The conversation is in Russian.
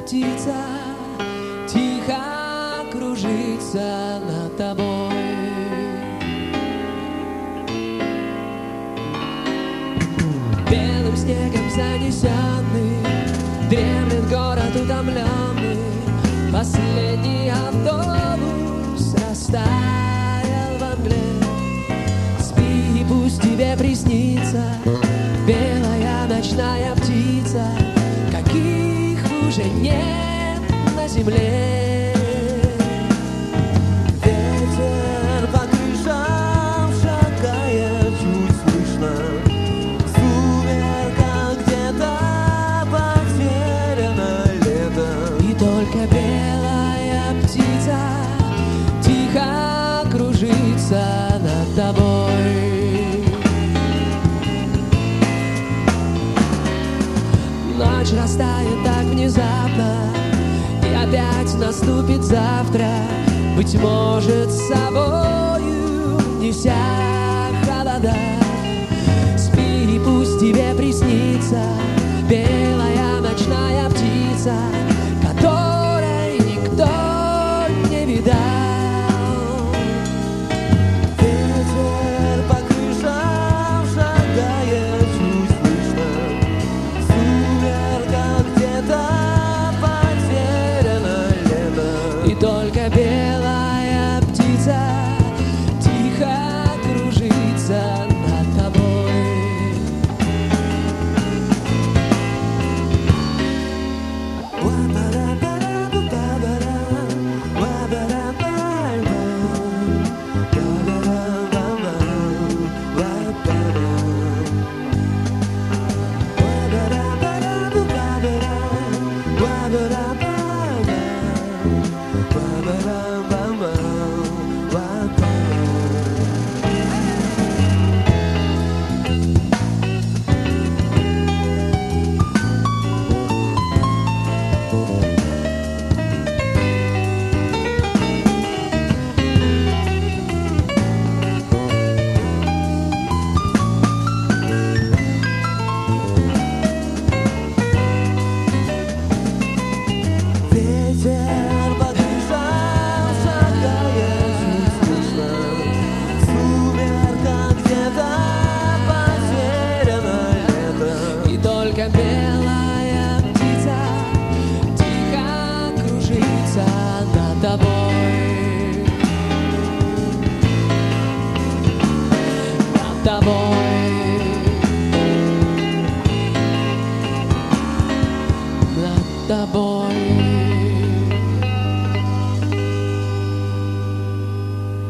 птица тихо кружится над тобой. Белым снегом занесенный дремлет город утомленный. Последний автобус растаял во мгле. Спи, и пусть тебе приснится белая ночная птица, каких уже нет на земле. Ветер по крышам шагает, чуть слышно. В сумерках где-то потеряно лето. И только белая птица тихо кружится над тобой. Ночь растает так внезапно, и опять наступит завтра, быть может, с собою неся холода. Спи, и пусть тебе приснится белая ночная птица, которой никто не видал. Ветер по крышам шагает, чуть слышно. В сумерках где-то потеряно лето. И только белая птица тихо кружится над тобой. Ветер по крышам шагает, чуть слышно. В сумерках где-то потеряно лето. И только белая птица тихо кружится над тобой. Над тобой. Над тобой.